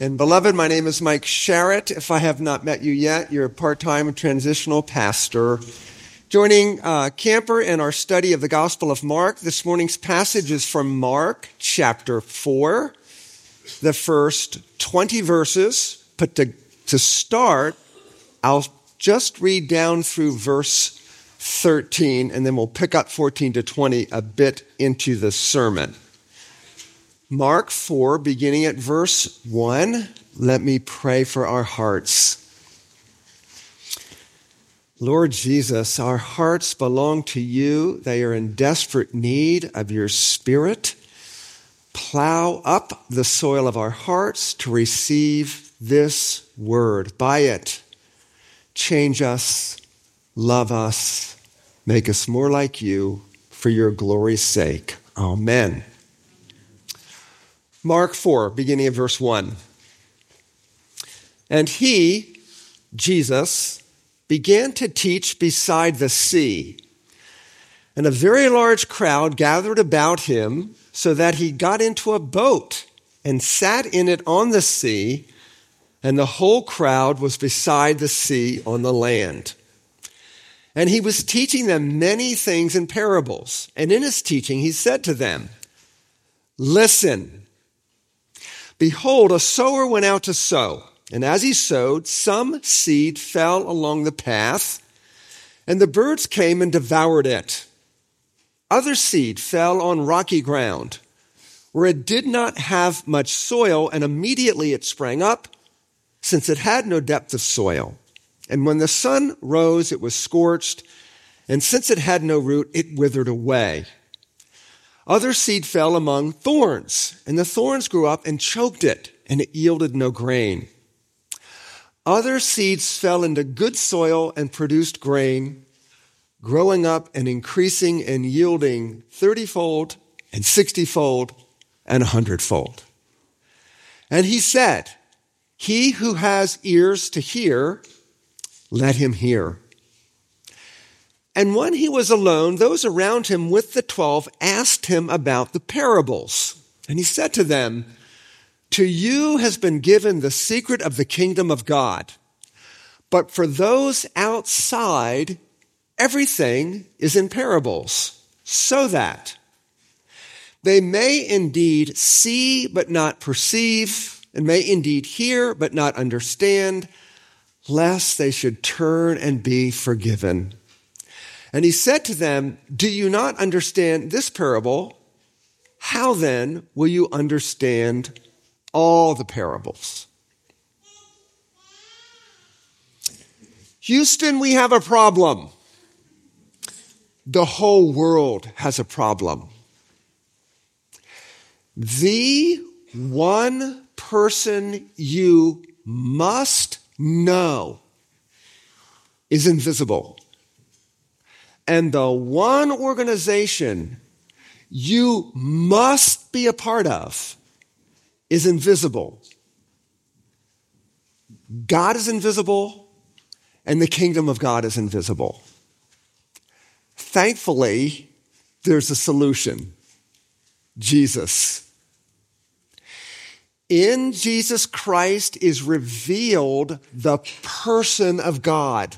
And beloved, my name is Mike Sharrett. If I have not met you yet, you're a part-time transitional pastor. Joining Camper in our study of the Gospel of Mark, this morning's passage is from Mark chapter 4, the first 20 verses. But to start, I'll just read down through verse 13, and then we'll pick up 14 to 20 a bit into the sermon. Mark 4, beginning at verse 1, let me pray for our hearts. Lord Jesus, our hearts belong to you. They are in desperate need of your Spirit. Plow up the soil of our hearts to receive this word. By it, change us, love us, make us more like you for your glory's sake. Amen. Mark 4, beginning of verse 1. And he, Jesus, began to teach beside the sea. And a very large crowd gathered about him, so that he got into a boat and sat in it on the sea, and the whole crowd was beside the sea on the land. And he was teaching them many things in parables. And in his teaching he said to them, "Listen. Behold, a sower went out to sow, and as he sowed, some seed fell along the path, and the birds came and devoured it. Other seed fell on rocky ground, where it did not have much soil, and immediately it sprang up, since it had no depth of soil. And when the sun rose, it was scorched, and since it had no root, it withered away. Other seed fell among thorns, and the thorns grew up and choked it, and it yielded no grain. Other seeds fell into good soil and produced grain, growing up and increasing and yielding 30-fold and 60-fold and 100-fold. And he said, he who has ears to hear, let him hear. And when he was alone, those around him with the 12 asked him about the parables. And he said to them, to you has been given the secret of the kingdom of God. But for those outside, everything is in parables, so that they may indeed see but not perceive, and may indeed hear but not understand, lest they should turn and be forgiven. And he said to them, do you not understand this parable? How then will you understand all the parables? Houston, we have a problem. The whole world has a problem. The one person you must know is invisible. And the one organization you must be a part of is invisible. God is invisible, and the kingdom of God is invisible. Thankfully, there's a solution. Jesus. In Jesus Christ is revealed the person of God.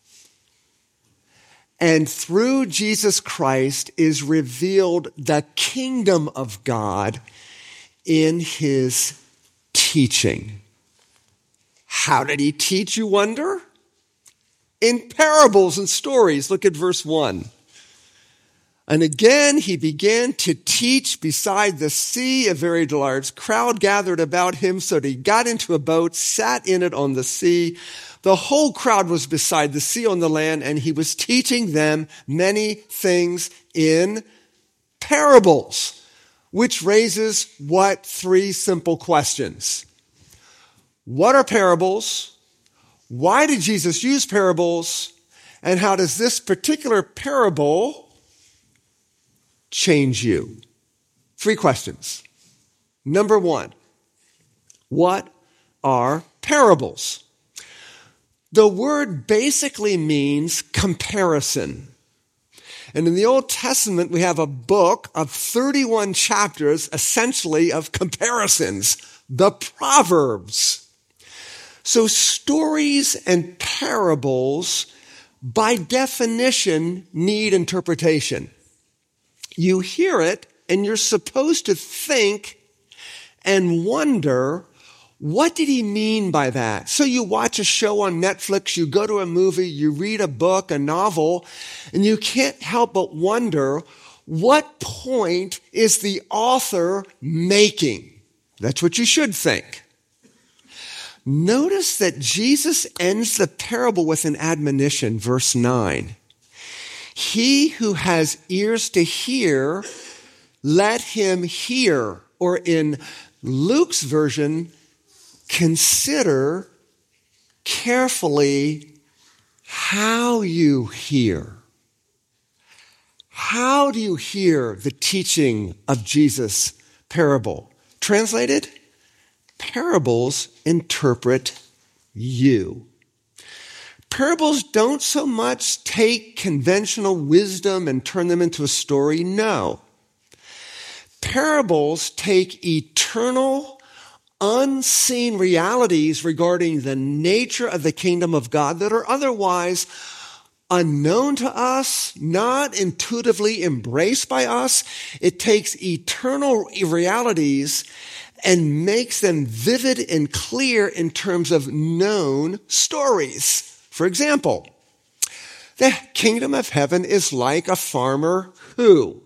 And through Jesus Christ is revealed the kingdom of God in his teaching. How did he teach, you wonder? In parables and stories. Look at verse 1. And again he began to teach beside the sea. A very large crowd gathered about him, so that he got into a boat, sat in it on the sea. The whole crowd was beside the sea on the land, and he was teaching them many things in parables, which raises what? 3 simple questions. What are parables? Why did Jesus use parables? And how does this particular parable change you? 3 questions. Number 1, what are parables? The word basically means comparison. And in the Old Testament, we have a book of 31 chapters, essentially of comparisons. the Proverbs. So stories and parables, by definition, need interpretation. You hear it, and you're supposed to think and wonder, what did he mean by that? So you watch a show on Netflix, you go to a movie, you read a book, a novel, and you can't help but wonder, what point is the author making? That's what you should think. Notice that Jesus ends the parable with an admonition, verse 9. He who has ears to hear, let him hear. Or in Luke's version, consider carefully how you hear. How do you hear the teaching of Jesus' parable? Translated, parables interpret you. Parables don't so much take conventional wisdom and turn them into a story. No. Parables take eternal, unseen realities regarding the nature of the kingdom of God that are otherwise unknown to us, not intuitively embraced by us. It takes eternal realities and makes them vivid and clear in terms of known stories. For example, the kingdom of heaven is like a farmer who.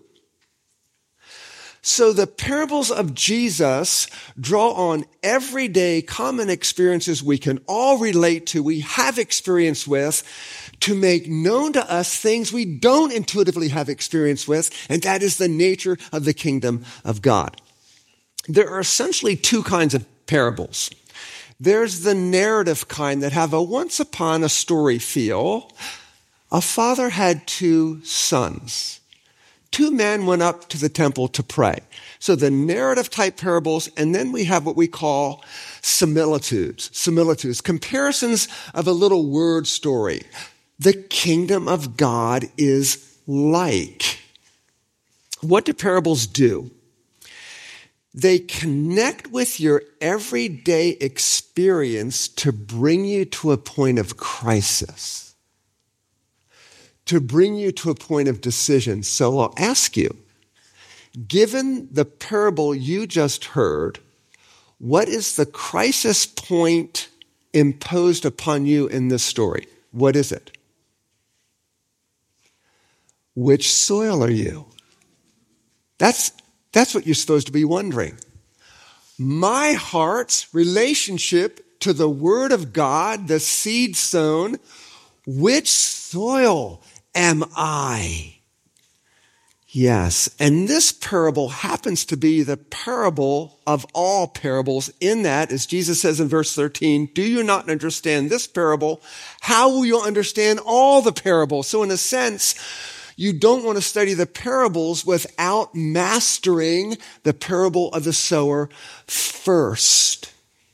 So the parables of Jesus draw on everyday common experiences we can all relate to, we have experience with, to make known to us things we don't intuitively have experience with, and that is the nature of the kingdom of God. There are essentially two kinds of parables. There's the narrative kind that have a once upon a story feel. A father had two sons. Two men went up to the temple to pray. So the narrative type parables, and then we have what we call similitudes, comparisons of a little word story. The kingdom of God is like. What do parables do? They connect with your everyday experience to bring you to a point of crisis, to bring you to a point of decision. So I'll ask you, given the parable you just heard, what is the crisis point imposed upon you in this story? What is it? Which soil are you? That's what you're supposed to be wondering. My heart's relationship to the Word of God, the seed sown, which soil am I? Yes, and this parable happens to be the parable of all parables in that, as Jesus says in verse 13, do you not understand this parable? How will you understand all the parables? So in a sense, you don't want to study the parables without mastering the parable of the sower first.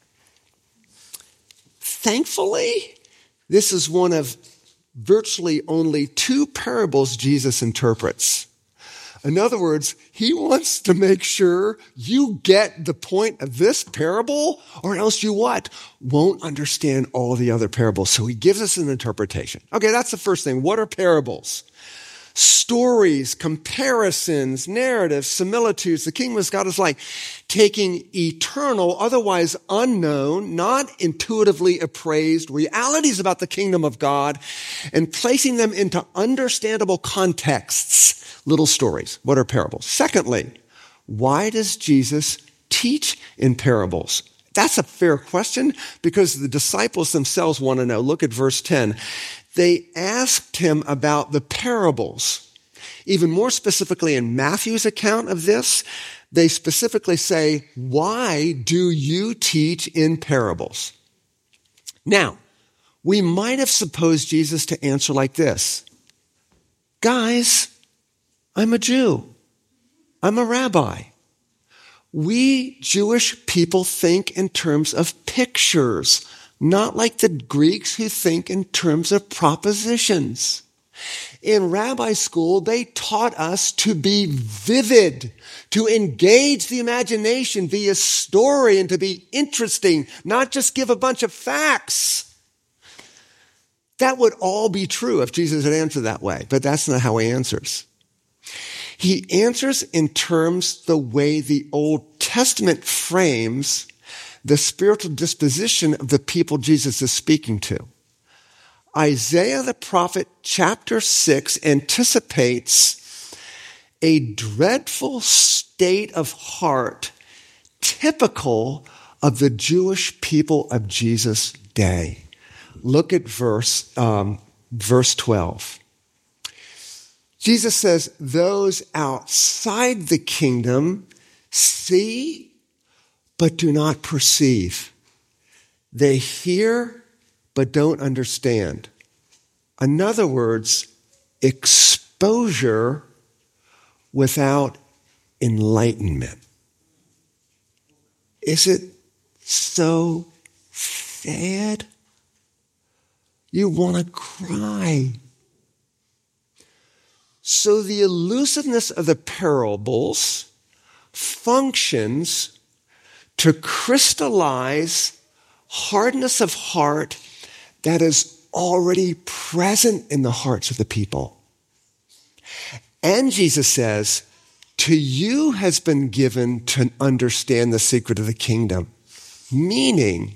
Thankfully, this is one of virtually only two parables Jesus interprets. In other words, he wants to make sure you get the point of this parable, or else you what? Won't understand all the other parables. So he gives us an interpretation. Okay, that's the first thing. What are parables? Stories, comparisons, narratives, similitudes. The kingdom of God is like taking eternal, otherwise unknown, not intuitively appraised realities about the kingdom of God and placing them into understandable contexts. Little stories. What are parables? Secondly, why does Jesus teach in parables? That's a fair question because the disciples themselves want to know. Look at verse 10. They asked him about the parables. Even more specifically in Matthew's account of this, they specifically say, why do you teach in parables? Now, we might have supposed Jesus to answer like this. Guys, I'm a Jew. I'm a rabbi. We Jewish people think in terms of pictures, not like the Greeks who think in terms of propositions. In rabbi school, they taught us to be vivid, to engage the imagination via story and to be interesting, not just give a bunch of facts. That would all be true if Jesus had answered that way, but that's not how he answers. He answers in terms the way the Old Testament frames the spiritual disposition of the people Jesus is speaking to. Isaiah the prophet, chapter 6, anticipates a dreadful state of heart typical of the Jewish people of Jesus' day. Look at verse 12. Jesus says, those outside the kingdom see, but do not perceive. They hear, but don't understand. In other words, exposure without enlightenment. Is it so sad? You want to cry. So the elusiveness of the parables functions to crystallize hardness of heart that is already present in the hearts of the people. And Jesus says, to you has been given to understand the secret of the kingdom. Meaning,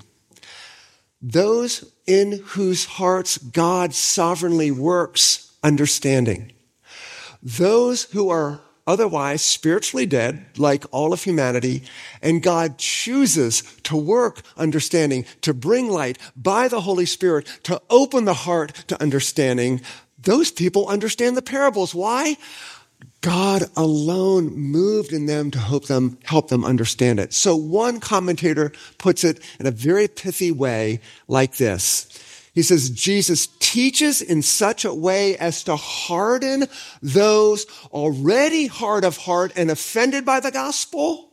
those in whose hearts God sovereignly works understanding. Those who are otherwise spiritually dead, like all of humanity, and God chooses to work understanding, to bring light by the Holy Spirit, to open the heart to understanding. Those people understand the parables. Why? God alone moved in them to help them understand it. So one commentator puts it in a very pithy way like this. He says, Jesus teaches in such a way as to harden those already hard of heart and offended by the gospel,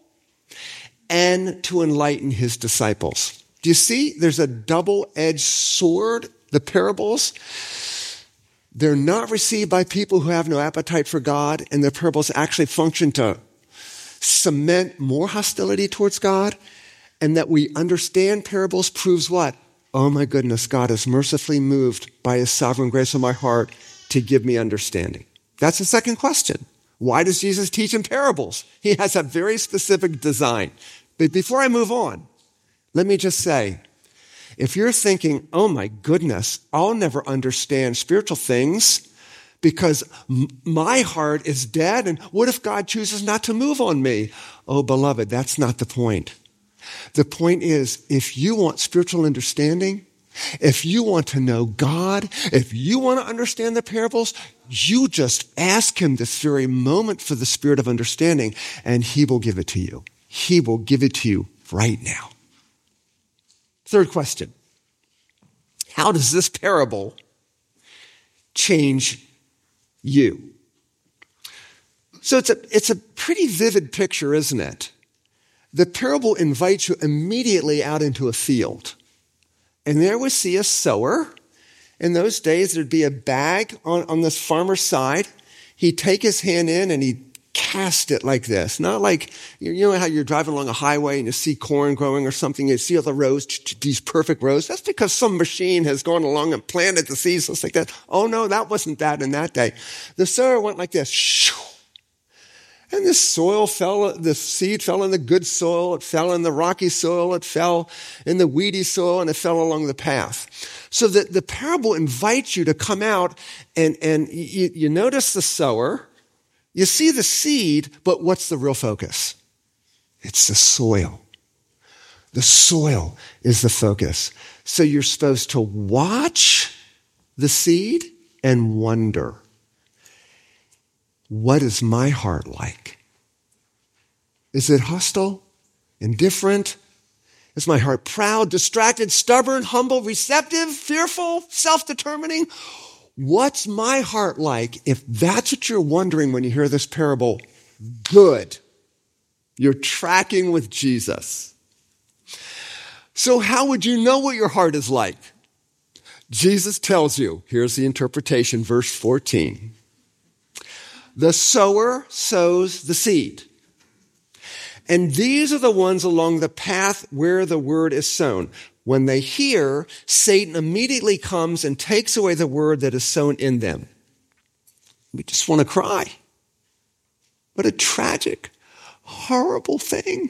and to enlighten his disciples. Do you see? There's a double-edged sword, the parables. They're not received by people who have no appetite for God, and the parables actually function to cement more hostility towards God. And that we understand parables proves what? Oh my goodness, God is mercifully moved by his sovereign grace in my heart to give me understanding. That's the second question. Why does Jesus teach in parables? He has a very specific design. But before I move on, let me just say, if you're thinking, oh my goodness, I'll never understand spiritual things because my heart is dead, and what if God chooses not to move on me? Oh, beloved, that's not the point. The point is, if you want spiritual understanding, if you want to know God, if you want to understand the parables, you just ask him this very moment for the spirit of understanding, and he will give it to you. He will give it to you right now. Third question. How does this parable change you? So it's a pretty vivid picture, isn't it? The parable invites you immediately out into a field. And there we see a sower. In those days, there'd be a bag on this farmer's side. He'd take his hand in and he'd cast it like this. Not like, you know how you're driving along a highway and you see corn growing or something, you see all the rows, these perfect rows. That's because some machine has gone along and planted the seeds just like that. Oh no, that wasn't that in that day. The sower went like this. And the seed fell in the good soil, it fell in the rocky soil, it fell in the weedy soil, and it fell along the path. So the parable invites you to come out and you notice the sower, you see the seed, but what's the real focus? It's the soil. The soil is the focus. So you're supposed to watch the seed and wonder, what is my heart like? Is it hostile, indifferent? Is my heart proud, distracted, stubborn, humble, receptive, fearful, self-determining? What's my heart like? If that's what you're wondering when you hear this parable, good. You're tracking with Jesus. So how would you know what your heart is like? Jesus tells you, here's the interpretation, verse 14. The sower sows the seed. And these are the ones along the path where the word is sown. When they hear, Satan immediately comes and takes away the word that is sown in them. We just want to cry. What a tragic, horrible thing.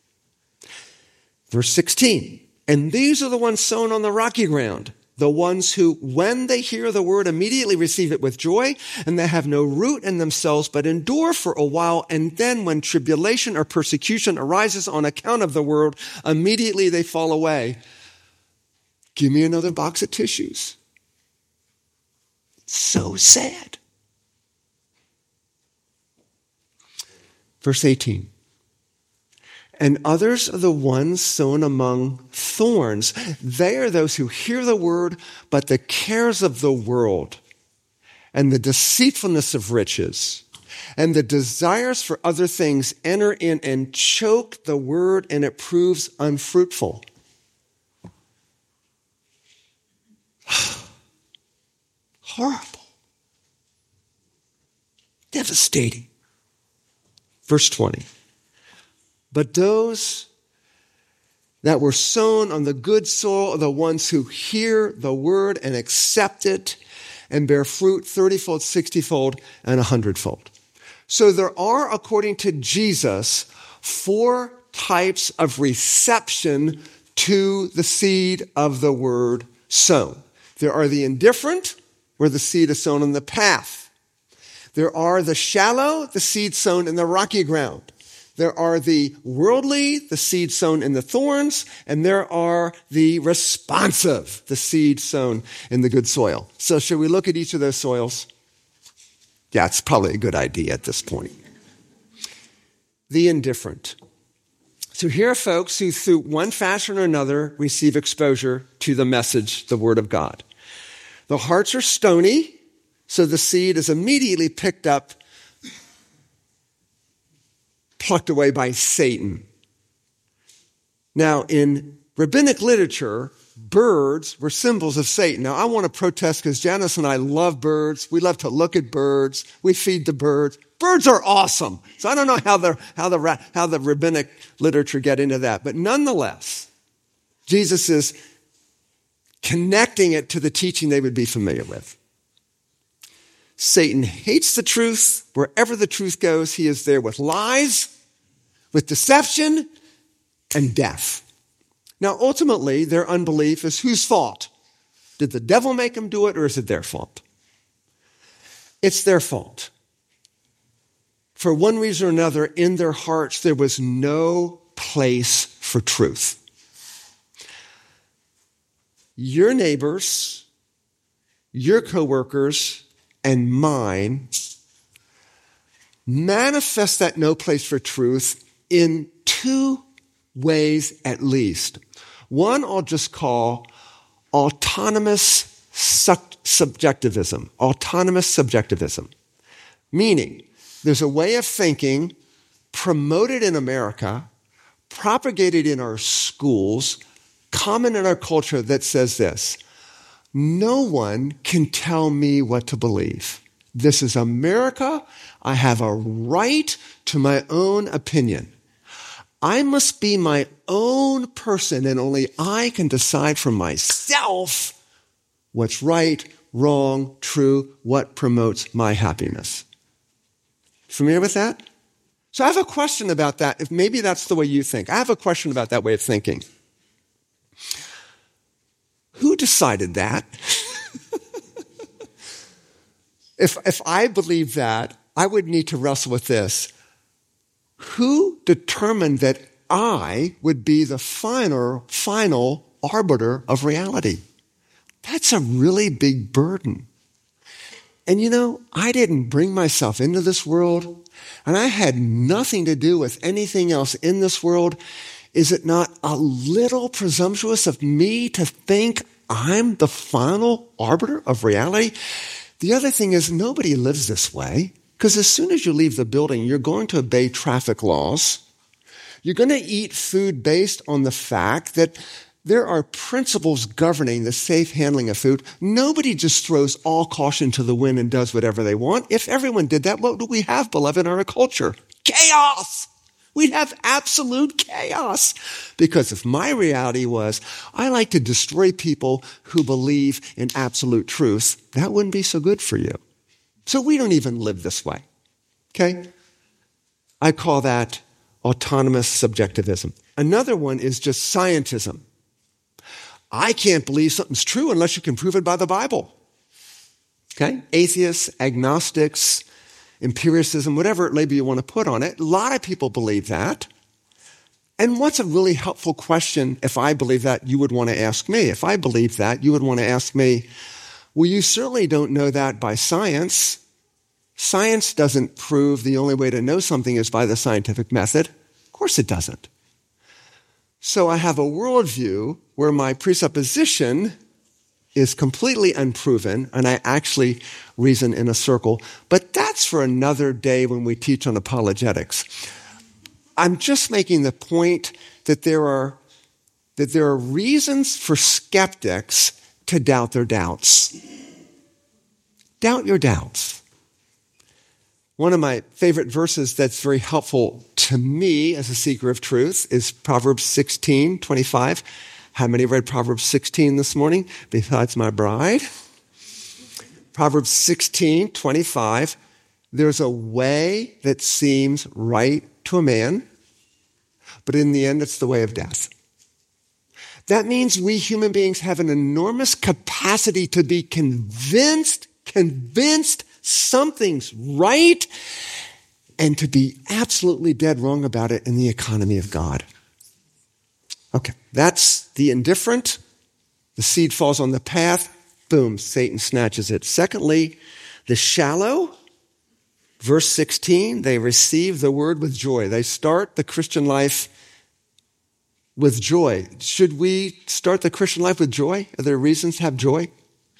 Verse 16. And these are the ones sown on the rocky ground. The ones who, when they hear the word, immediately receive it with joy, and they have no root in themselves, but endure for a while. And then when tribulation or persecution arises on account of the word, immediately they fall away. Give me another box of tissues. So sad. Verse 18. And others are the ones sown among thorns. They are those who hear the word, but the cares of the world and the deceitfulness of riches and the desires for other things enter in and choke the word, and it proves unfruitful. Horrible. Devastating. Verse 20. But those that were sown on the good soil are the ones who hear the word and accept it and bear fruit 30-fold, 60-fold, and 100-fold. So there are, according to Jesus, 4 types of reception to the seed of the word sown. There are the indifferent, where the seed is sown on the path. There are the shallow, the seed sown in the rocky ground. There are the worldly, the seed sown in the thorns, and there are the responsive, the seed sown in the good soil. So should we look at each of those soils? Yeah, it's probably a good idea at this point. The indifferent. So here are folks who, through one fashion or another, receive exposure to the message, the word of God. The hearts are stony, so the seed is immediately picked up, plucked away by Satan. Now, in rabbinic literature, birds were symbols of Satan. Now, I want to protest because Janice and I love birds. We love to look at birds. We feed the birds. Birds are awesome. So I don't know how the rabbinic literature get into that. But nonetheless, Jesus is connecting it to the teaching they would be familiar with. Satan hates the truth. Wherever the truth goes, he is there with lies, with deception, and death. Now, ultimately, their unbelief is whose fault? Did the devil make them do it, or is it their fault? It's their fault. For one reason or another, in their hearts, there was no place for truth. Your neighbors, your coworkers, and mine manifest that no place for truth in 2 ways at least. One I'll just call autonomous subjectivism. Autonomous subjectivism. Meaning, there's a way of thinking promoted in America, propagated in our schools, common in our culture that says this: no one can tell me what to believe. This is America. I have a right to my own opinion. I must be my own person, and only I can decide for myself what's right, wrong, true, what promotes my happiness. Familiar with that? So I have a question about that. If maybe that's the way you think. I have a question about that way of thinking. Who decided that? If I believe that, I would need to wrestle with this. Who determined that I would be the final arbiter of reality? That's a really big burden. And you know, I didn't bring myself into this world, and I had nothing to do with anything else in this world. Is it not a little presumptuous of me to think I'm the final arbiter of reality? The other thing is, nobody lives this way, because as soon as you leave the building, you're going to obey traffic laws. You're going to eat food based on the fact that There are principles governing the safe handling of food. Nobody just throws all caution to the wind and does whatever they want. If everyone did that, what do we have, beloved, in our culture? Chaos! We'd have absolute chaos. Because if my reality was, I like to destroy people who believe in absolute truth, that wouldn't be so good for you. So we don't even live this way. Okay? I call that autonomous subjectivism. Another one is just scientism. I can't believe something's true unless you can prove it by the Bible. Okay? Atheists, agnostics, empiricism, whatever label you want to put on it. A lot of people believe that. And what's a really helpful question if I believe that you would want to ask me? If I believe that, you would want to ask me, well, you certainly don't know that by science. Science doesn't prove the only way to know something is by the scientific method. Of course it doesn't. So I have a worldview where my presupposition is completely unproven, and I actually reason in a circle. But that's for another day when we teach on apologetics. I'm just making the point that there are reasons for skeptics to doubt their doubts. Doubt your doubts. One of my favorite verses that's very helpful to me as a seeker of truth is Proverbs 16:25. How many read Proverbs 16 this morning besides my bride? Proverbs 16:25. There's a way that seems right to a man, but in the end it's the way of death. That means we human beings have an enormous capacity to be convinced something's right, and to be absolutely dead wrong about it in the economy of God. Okay, that's the indifferent. The seed falls on the path. Boom, Satan snatches it. Secondly, the shallow. Verse 16, they receive the word with joy. They start the Christian life with joy. Should we start the Christian life with joy? Are there reasons to have joy?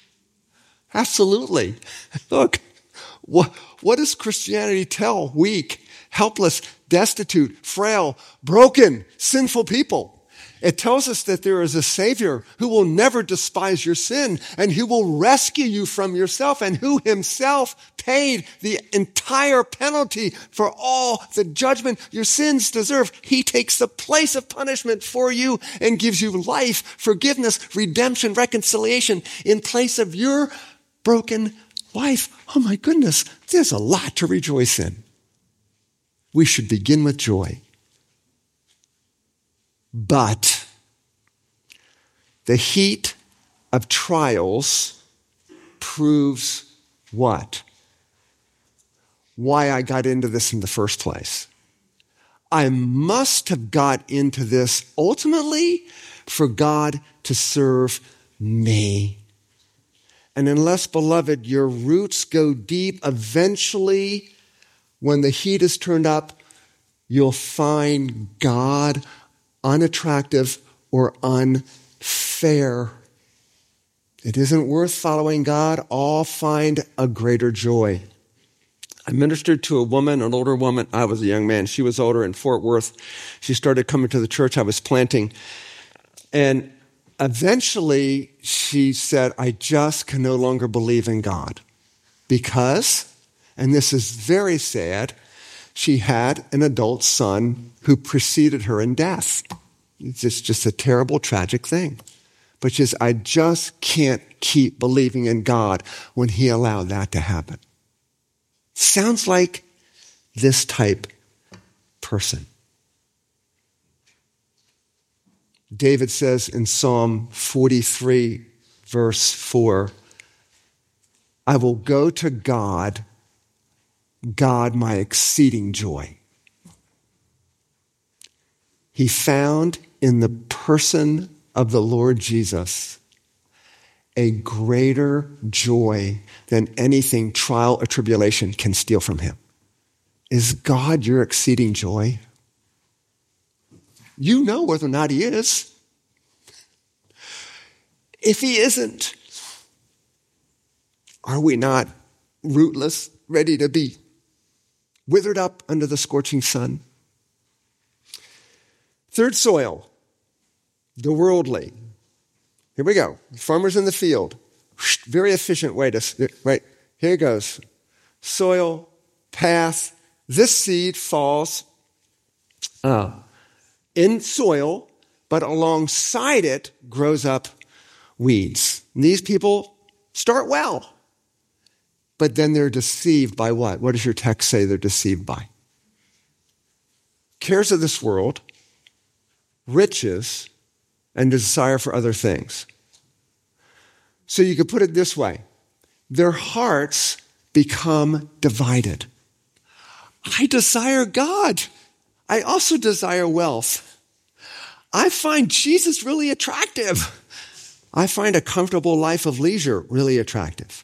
Absolutely. Look, what does Christianity tell weak, helpless, destitute, frail, broken, sinful people? It tells us that there is a Savior who will never despise your sin and who will rescue you from yourself and who himself paid the entire penalty for all the judgment your sins deserve. He takes the place of punishment for you and gives you life, forgiveness, redemption, reconciliation in place of your broken life. Oh my goodness, there's a lot to rejoice in. We should begin with joy. But the heat of trials proves what? Why I got into this in the first place. I must have got into this ultimately for God to serve me. And unless, beloved, your roots go deep, eventually, when the heat is turned up, you'll find God unattractive or unfair. It isn't worth following God. All find a greater joy. I ministered to a woman, an older woman. I was a young man. She was older in Fort Worth. She started coming to the church I was planting. And eventually she said, I just can no longer believe in God. Because, and this is very sad, she had an adult son who preceded her in death. It's just a terrible, tragic thing. But she says, I just can't keep believing in God when he allowed that to happen. Sounds like this type person. David says in Psalm 43, verse 4, I will go to God, my exceeding joy. He found in the person of the Lord Jesus a greater joy than anything trial or tribulation can steal from him. Is God your exceeding joy? You know whether or not he is. If he isn't, are we not rootless, ready to be withered up under the scorching sun? Third soil, the worldly. Here we go. Farmers in the field. Very efficient way to, right? Here it goes. Soil, path. This seed falls in soil, but alongside it grows up weeds. And these people start well, but then they're deceived by what? What does your text say they're deceived by? Cares of this world, riches, and desire for other things. So you could put it this way. Their hearts become divided. I desire God. I also desire wealth. I find Jesus really attractive. I find a comfortable life of leisure really attractive.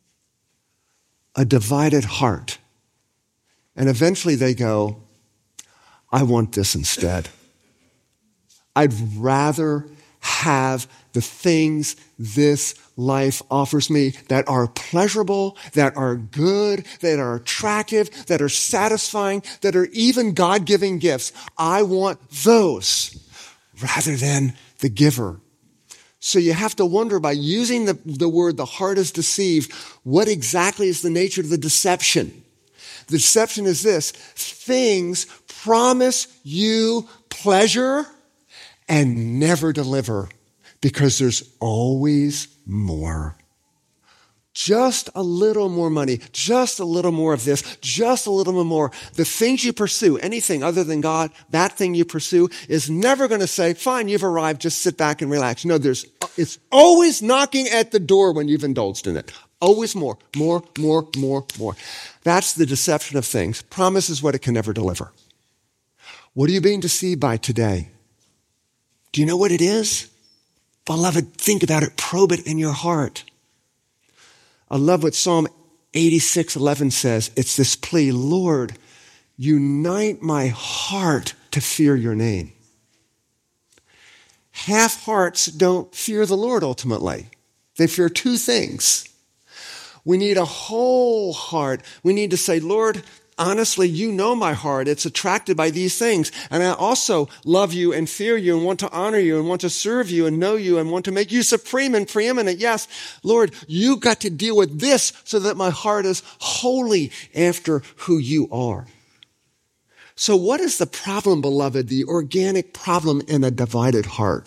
A divided heart. And eventually they go, I want this instead. I'd rather have the things this life offers me that are pleasurable, that are good, that are attractive, that are satisfying, that are even God-giving gifts. I want those rather than the giver. So you have to wonder, by using the word, the heart is deceived, what exactly is the nature of the deception? The deception is this: things promise you pleasure and never deliver because there's always more. Just a little more money, just a little more of this, just a little more. The things you pursue, anything other than God, that thing you pursue is never going to say, fine, you've arrived, just sit back and relax. No, it's always knocking at the door when you've indulged in it. Always more. That's the deception of things. Promise is what it can never deliver. What are you being deceived by today? Do you know what it is? Beloved, think about it. Probe it in your heart. I love what Psalm 86:11 says. It's this plea, Lord, unite my heart to fear your name. Half hearts don't fear the Lord ultimately. They fear two things. We need a whole heart. We need to say, Lord, honestly, you know my heart. It's attracted by these things. And I also love you and fear you and want to honor you and want to serve you and know you and want to make you supreme and preeminent. Yes, Lord, you got to deal with this so that my heart is wholly after who you are. So what is the problem, beloved, the organic problem in a divided heart?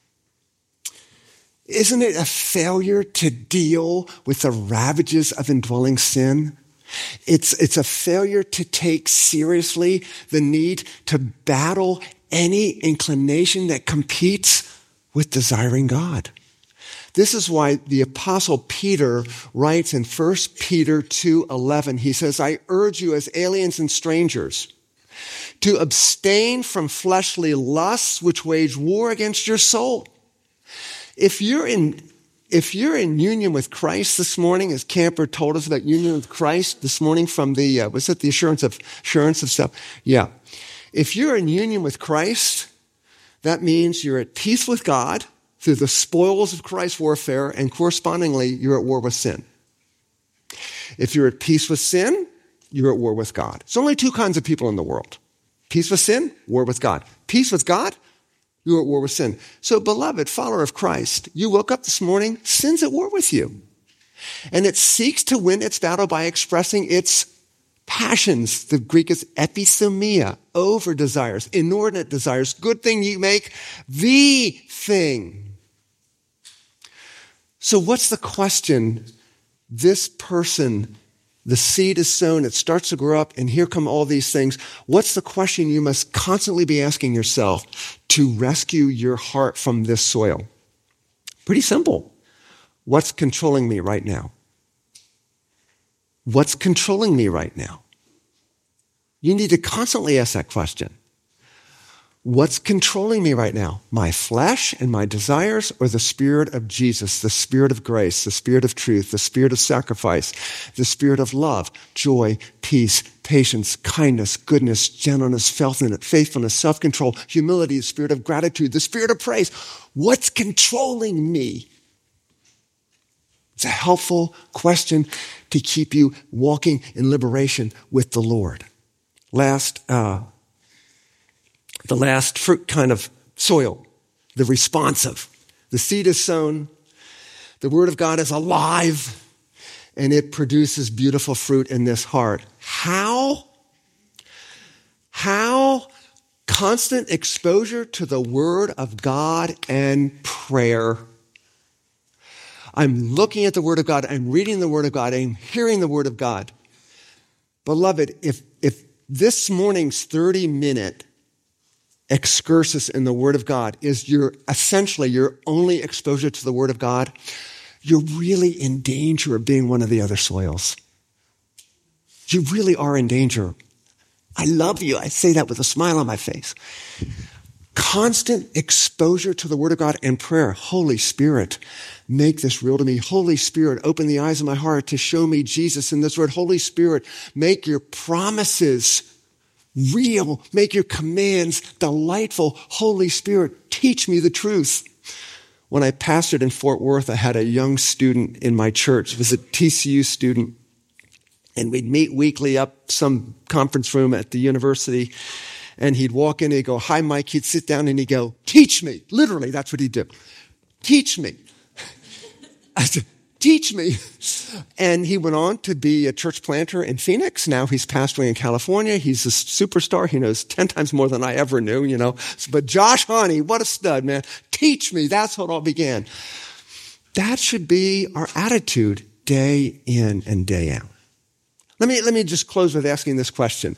Isn't it a failure to deal with the ravages of indwelling sin? It's a failure to take seriously the need to battle any inclination that competes with desiring God. This is why the Apostle Peter writes in 1 Peter 2:11, he says, I urge you as aliens and strangers to abstain from fleshly lusts which wage war against your soul. If you're in union with Christ this morning, as Camper told us about union with Christ this morning from the, was it the assurance of stuff? Yeah. If you're in union with Christ, that means you're at peace with God through the spoils of Christ's warfare, and correspondingly, you're at war with sin. If you're at peace with sin, you're at war with God. There's only two kinds of people in the world. Peace with sin, war with God. Peace with God, you're at war with sin. So, beloved follower of Christ, you woke up this morning, sin's at war with you. And it seeks to win its battle by expressing its passions. The Greek is epithumia, over desires, inordinate desires. Good thing you make the thing. So what's the question? This person, the seed is sown, it starts to grow up, and here come all these things. What's the question you must constantly be asking yourself to rescue your heart from this soil? Pretty simple. What's controlling me right now? What's controlling me right now? You need to constantly ask that question. What's controlling me right now? My flesh and my desires, or the Spirit of Jesus, the Spirit of grace, the Spirit of truth, the Spirit of sacrifice, the Spirit of love, joy, peace, patience, kindness, goodness, gentleness, faithfulness, self-control, humility, the Spirit of gratitude, the Spirit of praise? What's controlling me? It's a helpful question to keep you walking in liberation with the Lord. The last fruit kind of soil the responsive. The seed is sown. The word of God is alive, and it produces beautiful fruit in this heart. How? Constant exposure to the word of God and prayer. I'm looking at the word of God. I'm reading the word of God. I'm hearing the word of God. Beloved, if this morning's 30-minute excursus in the word of God is essentially your only exposure to the word of God, you're really in danger of being one of the other soils. You really are in danger. I love you. I say that with a smile on my face. Constant exposure to the word of God and prayer. Holy Spirit, make this real to me. Holy Spirit, open the eyes of my heart to show me Jesus in this word. Holy Spirit, make your promises real. Make your commands delightful. Holy Spirit, teach me the truth. When I pastored in Fort Worth, I had a young student in my church. He was a TCU student. And we'd meet weekly up some conference room at the university. And he'd walk in and he'd go, "Hi, Mike." He'd sit down and he'd go, "Teach me." Literally, that's what he'd do. "Teach me." I said, "Teach me." And he went on to be a church planter in Phoenix. Now he's pastoring in California. He's a superstar. He knows 10 times more than I ever knew, you know. But Josh Honey, what a stud, man. Teach me. That's how it all began. That should be our attitude day in and day out. Let me just close with asking this question.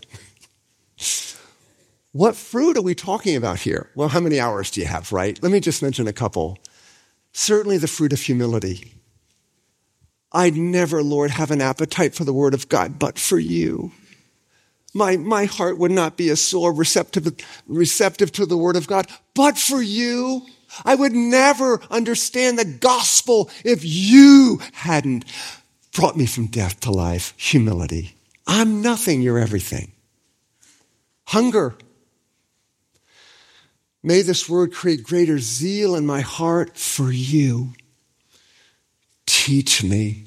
What fruit are we talking about here? Well, how many hours do you have, right? Let me just mention a couple. Certainly the fruit of humility. I'd never, Lord, have an appetite for the word of God, but for you. My heart would not be as sore receptive to the word of God, but for you. I would never understand the gospel if you hadn't brought me from death to life. Humility. I'm nothing, you're everything. Hunger. May this word create greater zeal in my heart for you. Teach me.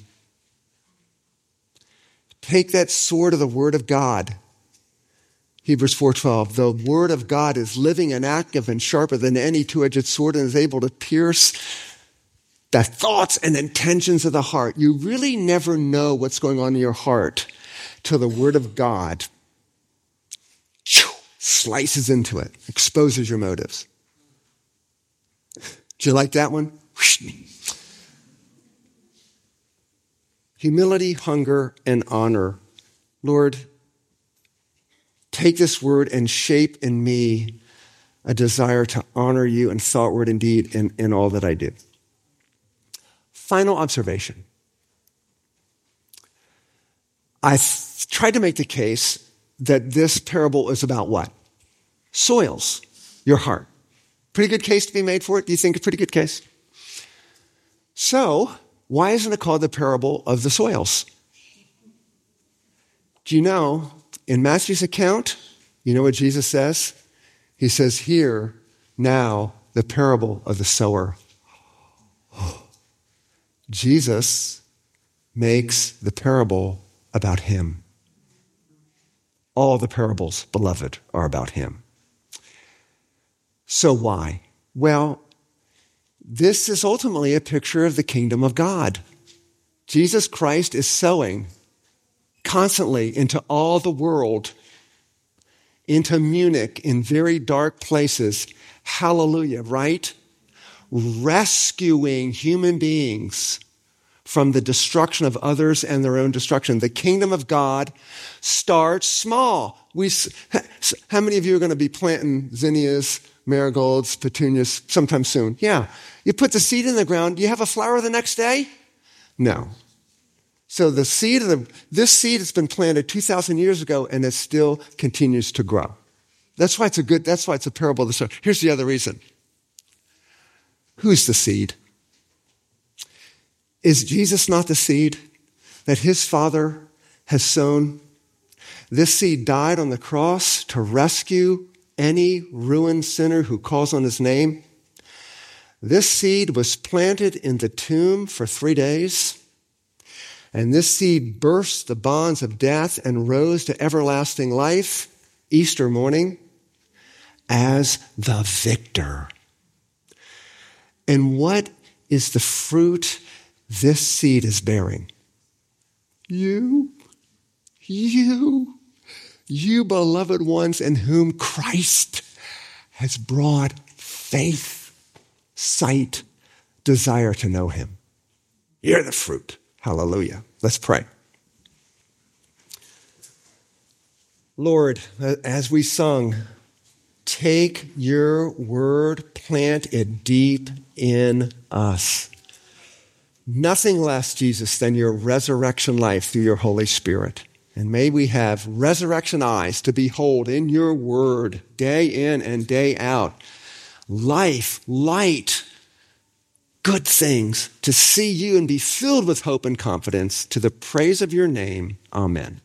Take that sword of the word of God. Hebrews 4:12. The word of God is living and active and sharper than any two-edged sword and is able to pierce the thoughts and intentions of the heart. You really never know what's going on in your heart till the word of God slices into it, exposes your motives. Do you like that one? Humility, hunger, and honor. Lord, take this word and shape in me a desire to honor you in thought, word, and deed in all that I do. Final observation. I tried to make the case that this parable is about what? Soils, your heart. Pretty good case to be made for it? Do you think a pretty good case? So, why isn't it called the parable of the soils? Do you know, in Matthew's account, you know what Jesus says? He says, "Hear now the parable of the sower." Jesus makes the parable about him. All the parables, beloved, are about him. So why? Well, this is ultimately a picture of the kingdom of God. Jesus Christ is sowing constantly into all the world, into Munich, in very dark places. Hallelujah, right? Rescuing human beings from the destruction of others and their own destruction. The kingdom of God starts small. How many of you are going to be planting zinnias, marigolds, petunias sometime soon? Yeah. You put the seed in the ground. Do you have a flower the next day? No. So this seed has been planted 2,000 years ago, and it still continues to grow. That's why it's a parable of the sower. Here's the other reason. Who's the seed? Is Jesus not the seed that his Father has sown? This seed died on the cross to rescue any ruined sinner who calls on his name. This seed was planted in the tomb for 3 days, and this seed burst the bonds of death and rose to everlasting life Easter morning as the victor. And what is the fruit this seed is bearing? You, beloved ones, in whom Christ has brought faith, sight, desire to know him. You're the fruit. Hallelujah. Let's pray. Lord, as we sung, take your word, plant it deep in us. Nothing less, Jesus, than your resurrection life through your Holy Spirit. And may we have resurrection eyes to behold in your word day in and day out life, light, good things, to see you and be filled with hope and confidence to the praise of your name. Amen.